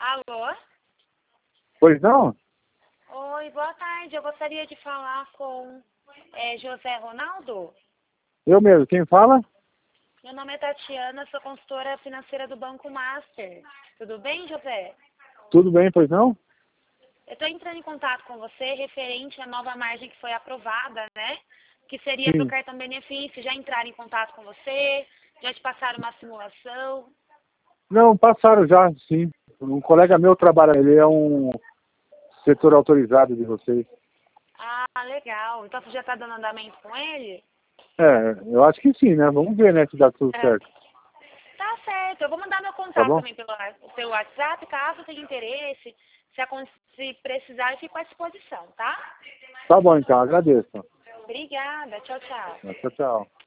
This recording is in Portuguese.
Alô? Pois não? Oi, boa tarde. Eu gostaria de falar com José Ronaldo. Eu mesmo, quem fala? Meu nome é Tatiana, sou consultora financeira do Banco Master. Tudo bem, José? Tudo bem, pois não? Eu estou entrando em contato com você referente à nova margem que foi aprovada, né? Que seria para o Sim. cartão benefício. Já entraram em contato com você? Já te passaram uma simulação? Não, passaram já, sim. Um colega meu trabalha, ele é um setor autorizado de vocês. Ah, legal. Então você já está dando andamento com ele? É, eu acho que sim, né? Vamos ver, né, se dá tudo É. certo. Tá certo. Eu vou mandar meu Tá contato bom? também pelo WhatsApp, caso tenha interesse. Se precisar, eu fico à disposição, tá? Tá bom, então, agradeço. Obrigada. Tchau, tchau. Tchau, tchau.